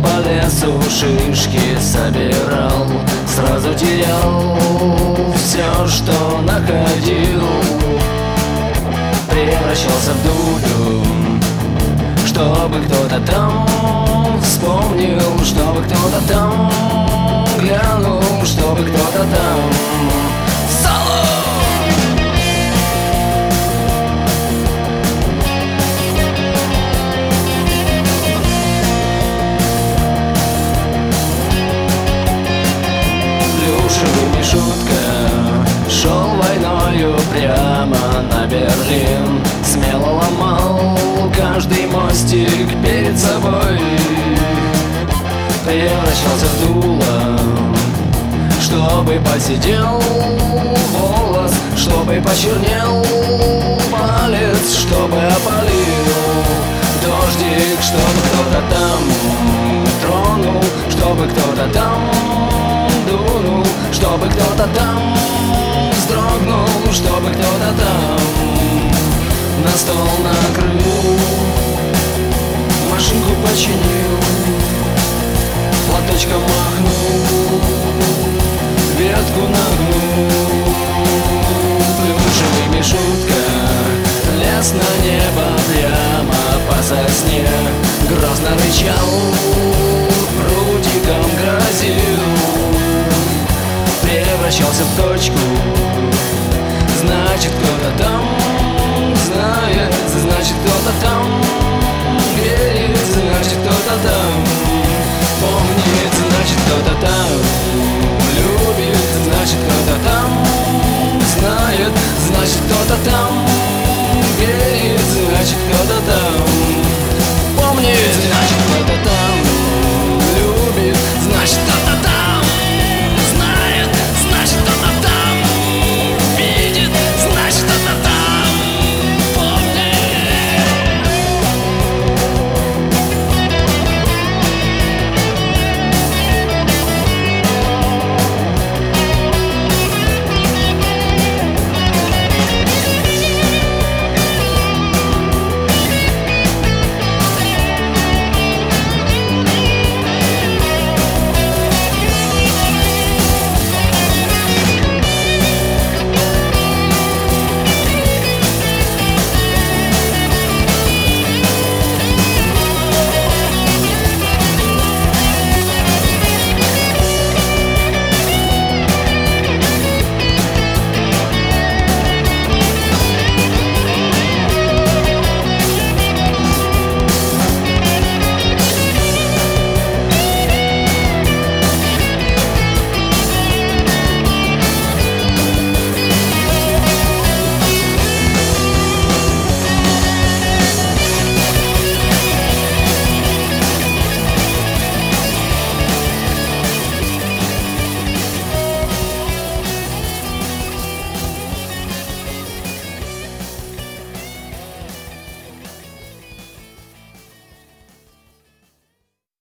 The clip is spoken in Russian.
по лесу шишки собирал, сразу терял все, что находил. Превращался в дулю, чтобы кто-то там вспомнил, чтобы кто-то там глянул, чтобы кто-то там соло. Плюшевый Мишутка шел войною прямо на Берлин, смело ломал каждый мостик перед собой. Превращался в дуло, чтобы посидел волос, чтобы почернел палец, чтобы опалил дождик, чтобы кто-то там тронул, чтобы кто-то там дунул, чтобы кто-то там вздрогнул, чтобы кто-то там на стол накрыл, машинку починил, платочком махнул, ветку нагнул. Плюшевый Мишутка лез на небо прямо по сосне, грозно рычал, прутиком грозил. Превращался в точку,